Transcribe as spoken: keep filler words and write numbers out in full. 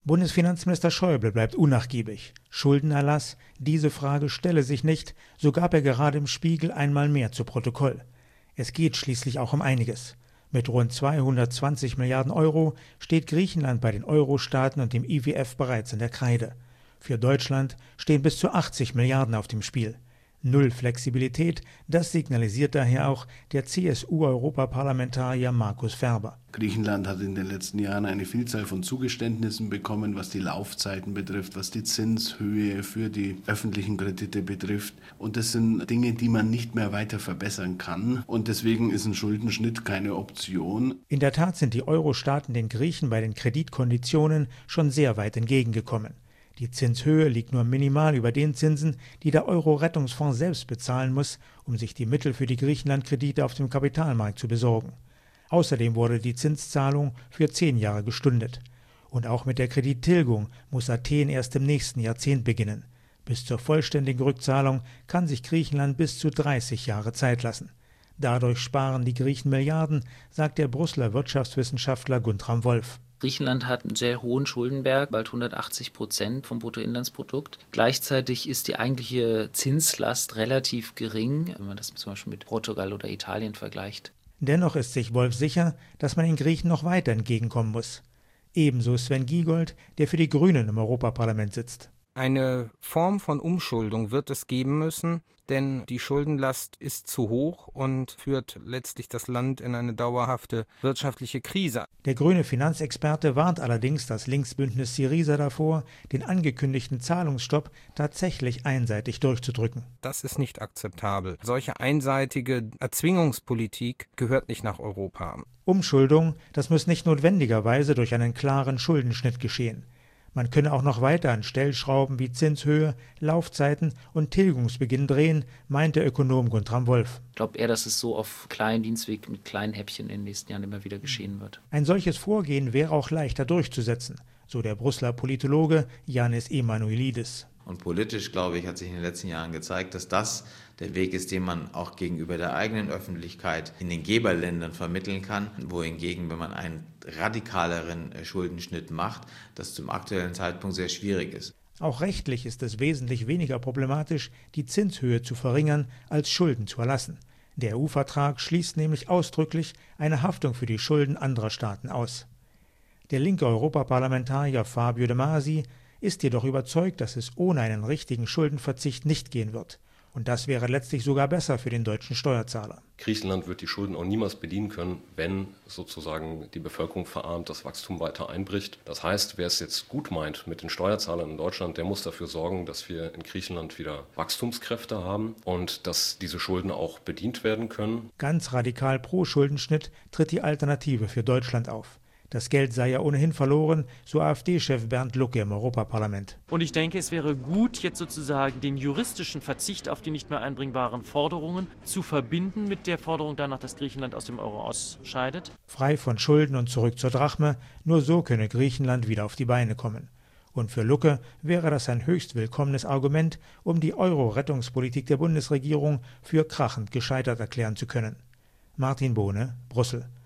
Bundesfinanzminister Schäuble bleibt unnachgiebig. Schuldenerlass? Diese Frage stelle sich nicht, so gab er gerade im Spiegel einmal mehr zu Protokoll. Es geht schließlich auch um einiges. Mit rund zweihundertzwanzig Milliarden Euro steht Griechenland bei den Euro-Staaten und dem I W F bereits in der Kreide. Für Deutschland stehen bis zu achtzig Milliarden auf dem Spiel. Null Flexibilität, das signalisiert daher auch der C S U-Europaparlamentarier Markus Ferber. Griechenland hat in den letzten Jahren eine Vielzahl von Zugeständnissen bekommen, was die Laufzeiten betrifft, was die Zinshöhe für die öffentlichen Kredite betrifft. Und das sind Dinge, die man nicht mehr weiter verbessern kann. Und deswegen ist ein Schuldenschnitt keine Option. In der Tat sind die Euro-Staaten den Griechen bei den Kreditkonditionen schon sehr weit entgegengekommen. Die Zinshöhe liegt nur minimal über den Zinsen, die der Euro-Rettungsfonds selbst bezahlen muss, um sich die Mittel für die Griechenland-Kredite auf dem Kapitalmarkt zu besorgen. Außerdem wurde die Zinszahlung für zehn Jahre gestundet. Und auch mit der Kredittilgung muss Athen erst im nächsten Jahrzehnt beginnen. Bis zur vollständigen Rückzahlung kann sich Griechenland bis zu dreißig Jahre Zeit lassen. Dadurch sparen die Griechen Milliarden, sagt der Brüsseler Wirtschaftswissenschaftler Guntram Wolf. Griechenland hat einen sehr hohen Schuldenberg, bald hundertachtzig Prozent vom Bruttoinlandsprodukt. Gleichzeitig ist die eigentliche Zinslast relativ gering, wenn man das zum Beispiel mit Portugal oder Italien vergleicht. Dennoch ist sich Wolf sicher, dass man den Griechen noch weiter entgegenkommen muss. Ebenso Sven Giegold, der für die Grünen im Europaparlament sitzt. Eine Form von Umschuldung wird es geben müssen, denn die Schuldenlast ist zu hoch und führt letztlich das Land in eine dauerhafte wirtschaftliche Krise. Der grüne Finanzexperte warnt allerdings das Linksbündnis Syriza davor, den angekündigten Zahlungsstopp tatsächlich einseitig durchzudrücken. Das ist nicht akzeptabel. Solche einseitige Erzwingungspolitik gehört nicht nach Europa. Umschuldung, das muss nicht notwendigerweise durch einen klaren Schuldenschnitt geschehen. Man könne auch noch weiter an Stellschrauben wie Zinshöhe, Laufzeiten und Tilgungsbeginn drehen, meint der Ökonom Guntram Wolf. Ich glaube eher, dass es so auf kleinen Dienstweg mit kleinen Häppchen in den nächsten Jahren immer wieder geschehen wird. Ein solches Vorgehen wäre auch leichter durchzusetzen, so der Brüsseler Politologe Yannis Emanuelidis. Und politisch, glaube ich, hat sich in den letzten Jahren gezeigt, dass das der Weg ist, den man auch gegenüber der eigenen Öffentlichkeit in den Geberländern vermitteln kann, wohingegen, wenn man einen radikaleren Schuldenschnitt macht, das zum aktuellen Zeitpunkt sehr schwierig ist. Auch rechtlich ist es wesentlich weniger problematisch, die Zinshöhe zu verringern, als Schulden zu erlassen. Der E U-Vertrag schließt nämlich ausdrücklich eine Haftung für die Schulden anderer Staaten aus. Der linke Europaparlamentarier Fabio De Masi ist jedoch überzeugt, dass es ohne einen richtigen Schuldenverzicht nicht gehen wird. Und das wäre letztlich sogar besser für den deutschen Steuerzahler. Griechenland wird die Schulden auch niemals bedienen können, wenn sozusagen die Bevölkerung verarmt, das Wachstum weiter einbricht. Das heißt, wer es jetzt gut meint mit den Steuerzahlern in Deutschland, der muss dafür sorgen, dass wir in Griechenland wieder Wachstumskräfte haben und dass diese Schulden auch bedient werden können. Ganz radikal pro Schuldenschnitt tritt die Alternative für Deutschland auf. Das Geld sei ja ohnehin verloren, so AfD-Chef Bernd Lucke im Europaparlament. Und ich denke, es wäre gut, jetzt sozusagen den juristischen Verzicht auf die nicht mehr einbringbaren Forderungen zu verbinden mit der Forderung danach, dass Griechenland aus dem Euro ausscheidet. Frei von Schulden und zurück zur Drachme, nur so könne Griechenland wieder auf die Beine kommen. Und für Lucke wäre das ein höchst willkommenes Argument, um die Euro-Rettungspolitik der Bundesregierung für krachend gescheitert erklären zu können. Martin Bohne, Brüssel.